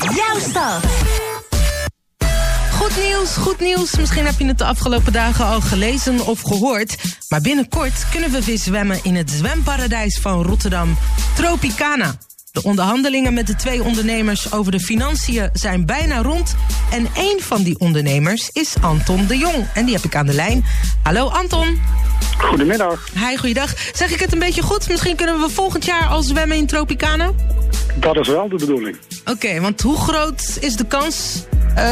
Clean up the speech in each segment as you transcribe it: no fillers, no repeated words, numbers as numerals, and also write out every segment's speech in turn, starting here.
Jouw stad. Goed nieuws. Misschien heb je het de afgelopen dagen al gelezen of gehoord. Maar binnenkort kunnen we weer zwemmen in het zwemparadijs van Rotterdam, Tropicana. De onderhandelingen met de 2 ondernemers over de financiën zijn bijna rond. En één van die ondernemers is Anton de Jong. En die heb ik aan de lijn. Hallo Anton. Goedemiddag. Hi, goeiedag. Zeg ik het een beetje goed? Misschien kunnen we volgend jaar al zwemmen in Tropicana? Dat is wel de bedoeling. Oké, want hoe groot is de kans?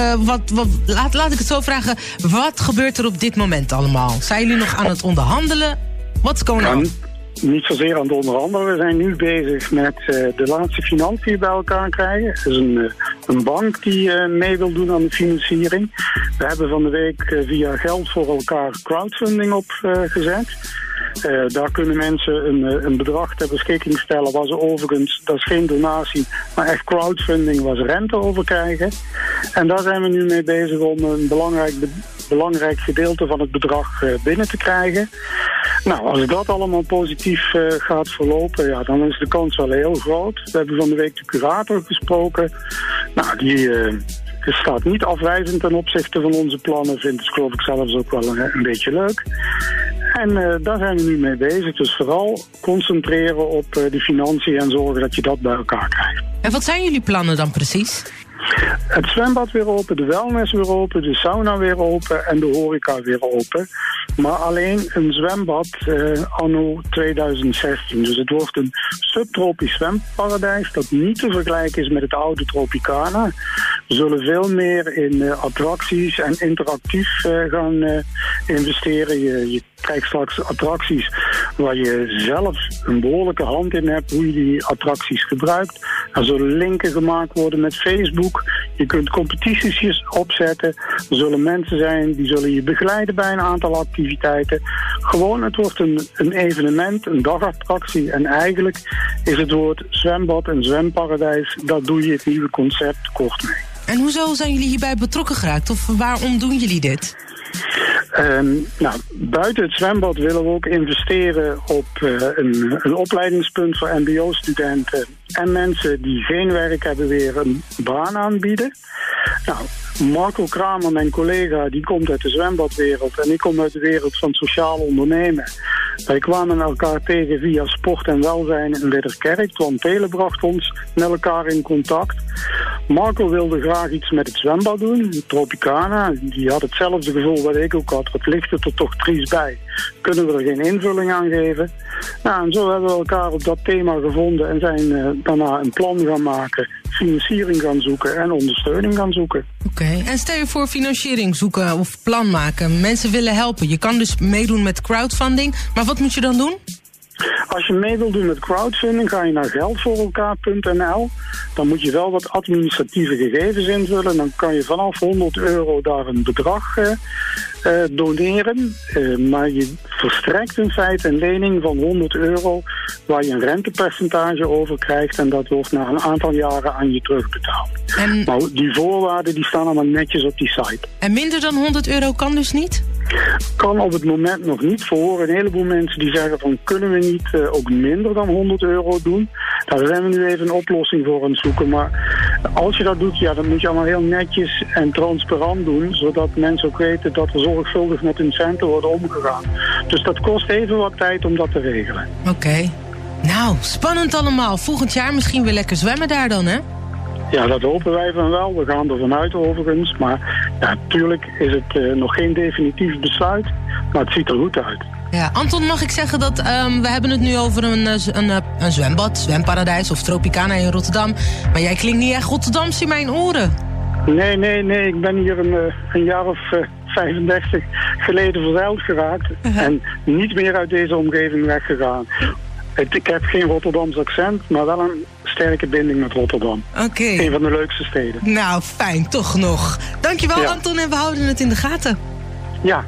Laat ik het zo vragen. Wat gebeurt er op dit moment allemaal? Zijn jullie nog aan het onderhandelen? What's going on? Niet zozeer aan het onderhandelen. We zijn nu bezig met de laatste financiën bij elkaar krijgen. Het is een bank die mee wil doen aan de financiering. We hebben van de week via Geld voor Elkaar crowdfunding opgezet. Daar kunnen mensen een bedrag ter beschikking stellen waar ze overigens, dat is geen donatie, maar echt crowdfunding waar ze rente over krijgen. En daar zijn we nu mee bezig om een belangrijk gedeelte van het bedrag binnen te krijgen. Nou, als dat allemaal positief gaat verlopen, ja, dan is de kans wel heel groot. We hebben van de week de curator gesproken. Nou, die staat niet afwijzend ten opzichte van onze plannen. Vindt het, geloof ik, zelfs ook wel een beetje leuk. En daar zijn we nu mee bezig. Dus vooral concentreren op de financiën en zorgen dat je dat bij elkaar krijgt. En wat zijn jullie plannen dan precies? Het zwembad weer open, de wellness weer open, de sauna weer open en de horeca weer open. Maar alleen een zwembad anno 2016. Dus het wordt een subtropisch zwemparadijs dat niet te vergelijken is met het oude Tropicana. We zullen veel meer in attracties en interactief gaan investeren. Je krijgt straks attracties waar je zelf een behoorlijke hand in hebt hoe je die attracties gebruikt. Er zullen linken gemaakt worden met Facebook. Je kunt competities opzetten. Er zullen mensen zijn die zullen je begeleiden bij een aantal activiteiten. Gewoon, het wordt een evenement, een dagattractie. En eigenlijk is het woord zwembad en zwemparadijs, dat doe je het nieuwe concept kort mee. En hoezo zijn jullie hierbij betrokken geraakt? Of waarom doen jullie dit? Buiten het zwembad willen we ook investeren op een opleidingspunt voor mbo-studenten en mensen die geen werk hebben weer een baan aanbieden. Nou, Marco Kramer, mijn collega, die komt uit de zwembadwereld en ik kom uit de wereld van sociaal ondernemen. Wij kwamen elkaar tegen via sport en welzijn in Ridderkerk. Twan Telen bracht ons met elkaar in contact. Marco wilde graag iets met het zwembad doen, Tropicana. Die had hetzelfde gevoel wat ik ook had. Wat ligt er toch triest bij? Kunnen we er geen invulling aan geven? Nou, en zo hebben we elkaar op dat thema gevonden en zijn daarna een plan gaan maken, financiering gaan zoeken en ondersteuning gaan zoeken. Oké, en stel je voor financiering zoeken of plan maken. Mensen willen helpen. Je kan dus meedoen met crowdfunding, maar wat moet je dan doen? Als je mee wilt doen met crowdfunding, ga je naar geldvoorelkaar.nl. Dan moet je wel wat administratieve gegevens invullen. Dan kan je vanaf €100 daar een bedrag doneren. Maar je verstrekt in feite een lening van €100 waar je een rentepercentage over krijgt. En dat wordt na een aantal jaren aan je terugbetaald. Maar die voorwaarden die staan allemaal netjes op die site. En minder dan €100 kan dus niet? Kan op het moment nog niet. We horen een heleboel mensen die zeggen van kunnen we niet ook minder dan €100 doen. Daar zijn we nu even een oplossing voor aan het zoeken. Maar als je dat doet, ja, dan moet je allemaal heel netjes en transparant doen. Zodat mensen ook weten dat er zorgvuldig met hun centen worden omgegaan. Dus dat kost even wat tijd om dat te regelen. Oké. Nou, spannend allemaal. Volgend jaar misschien weer lekker zwemmen daar dan, hè? Ja, dat hopen wij van wel. We gaan er vanuit overigens. Maar ja, natuurlijk is het nog geen definitief besluit. Maar het ziet er goed uit. Ja, Anton, mag ik zeggen dat we hebben het nu over een zwembad, zwemparadijs of Tropicana in Rotterdam. Maar jij klinkt niet echt Rotterdams in mijn oren. Nee. Ik ben hier een jaar of 35 geleden verzeild geraakt. En niet meer uit deze omgeving weggegaan. Ik heb geen Rotterdams accent, maar wel een sterke binding met Rotterdam. Oké. Een van de leukste steden. Nou, fijn, toch nog. Dankjewel, Anton, en we houden het in de gaten. Ja.